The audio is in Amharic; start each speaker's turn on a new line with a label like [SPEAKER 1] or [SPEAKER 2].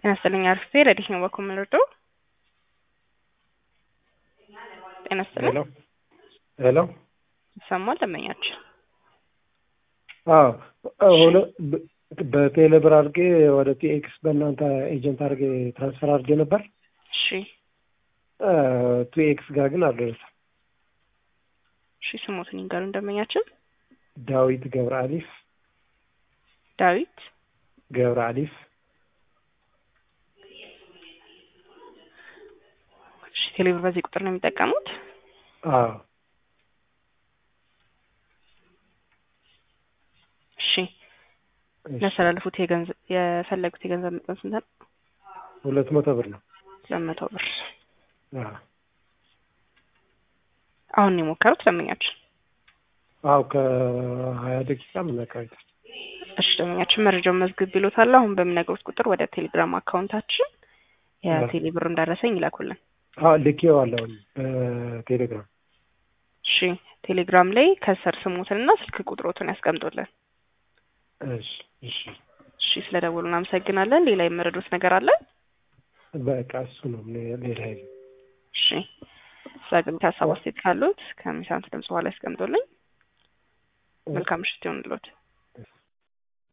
[SPEAKER 1] ጤናስጥልኝ አርፌ ረዲህ ነው በኮምልዶ ጤናስጥልኝ
[SPEAKER 2] ሄሎ
[SPEAKER 1] ሰማል ተመኛች
[SPEAKER 2] ሆነ በቴሌብር አድርጌ ወደ ቲኤክስ በእናንተ ኤጀንት አድርጌ ትራንስፈር አድርጌ ነበር።
[SPEAKER 1] እሺ
[SPEAKER 2] ቲኤክስ ጋር ግን አልደረሰም።
[SPEAKER 1] እሺ ስሞትን ይንገሩ እንደመኛችን።
[SPEAKER 2] ዳዊት ገብረ አሊፍ
[SPEAKER 1] እሺ ቴሌብር በዚህ ቁጥር ነው የሚጠቀሙት? እሺ ለሰላልፉት የፈለጉት የገንዘብ መጠን ስንት ነው?
[SPEAKER 2] 200 ብር ነው።
[SPEAKER 1] 200 ብር። አሁን የሞከሩት ለምኛችን?
[SPEAKER 2] ከ20 ደቂቃ ምን አካባቢ።
[SPEAKER 1] እሺ ለምኛችን መረጃውን መዝግብ ቢሎታል። አሁን በሚነግሩት ቁጥር ወደ ቴሌግራም አካውንታችን የቴሌብር እንዳረሰኝ ይላኩልን።
[SPEAKER 2] ልኬዋለሁ በቴሌግራም።
[SPEAKER 1] እሺ ቴሌግራም ላይ ከስር ስሙትንና ስልክ ቁጥሮትን ያስቀምጡልን። እሺ ስለደወሉ እናመሰግናለን። ሌላ የመረዱት ነገር አለ?
[SPEAKER 2] በቃ እሱ ነው ሌላ አይደለም።
[SPEAKER 1] እሺ ስለዚህ ሀሳብ አስተያየት ካሉት ከሚሳንት ድምጽ በኋላ ያስቀምጡልኝ። መልካም ምሽት ይሁንልዎት።